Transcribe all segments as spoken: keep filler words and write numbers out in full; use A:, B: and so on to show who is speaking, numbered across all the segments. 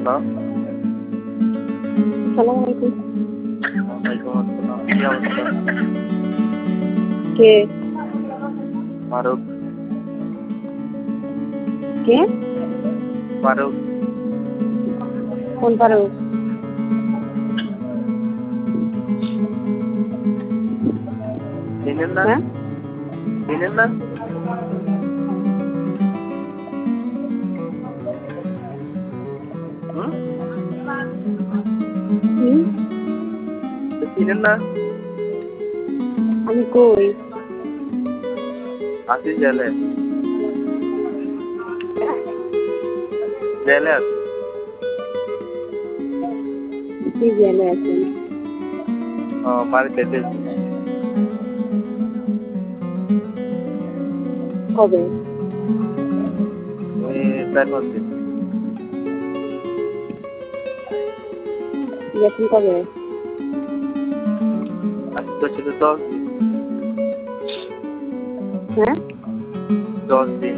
A: Hello.
B: আসসালামু আলাইকুম।
A: ওয়ালাইকুম আসসালাম। কি অবস্থা?
B: কে?
A: ফারুক।
B: কে?
A: ফারুক।
B: কোন ফারুক?
A: চিনেন না?
B: হ্যাঁ?
A: চিনেন না? হুম?
B: হুম?
A: চিনেন না?
B: আমি কই?
A: আছি জেলে। জেলে আছি।
B: কি জেলে আছেন?
A: ও বাড়িতে এসেছি।
B: কবে?
A: ওই চার পাঁচ দিন।
B: গেছেন কবে?
A: আজ তো শুধু দশ দিন।
B: হ্যাঁ?
A: দশ দিন।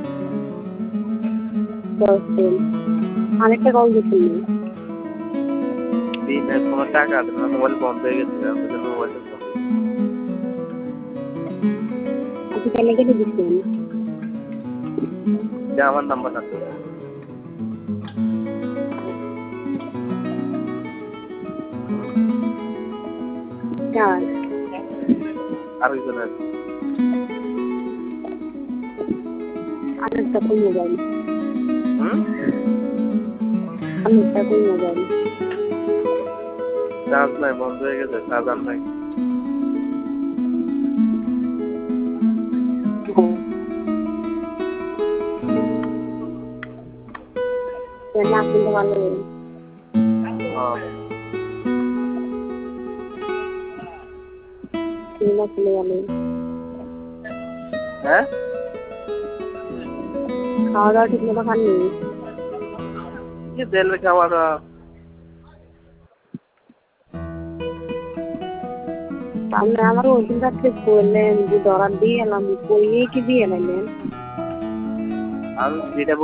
B: দশ দিন। আরেকটা কল দিচ্ছেন না।
A: দিন তোমার টাকা আছে না, মোবাইল বন্ধ হয়ে গেছে। আমি তো মোবাইল
B: আপনি কেন কেটে দিচ্ছেন?
A: যে আমার নাম্বার না তো।
B: কার?
A: আরেকজন আছে।
B: আরেকটা কোন মোবাইল?
A: হুম?
B: আরেকটা কোন মোবাইল?
A: চার্জ নাই, বন্ধ হয়ে গেছে, চার্জার নাই।
B: না কিনতে ভালো। কিনা চলে গেল।
A: হ্যাঁ?
B: খাওয়া দাওয়া ঠিক মতো খাননি?
A: কি জেলে খাওয়া দাওয়া?
B: আপনি আমার ওষুধ রাত্রে করলেন যে দরার দিয়ে এলাম, কইয়ে কি দিয়ে এলাইলেন?
A: আমি যেটা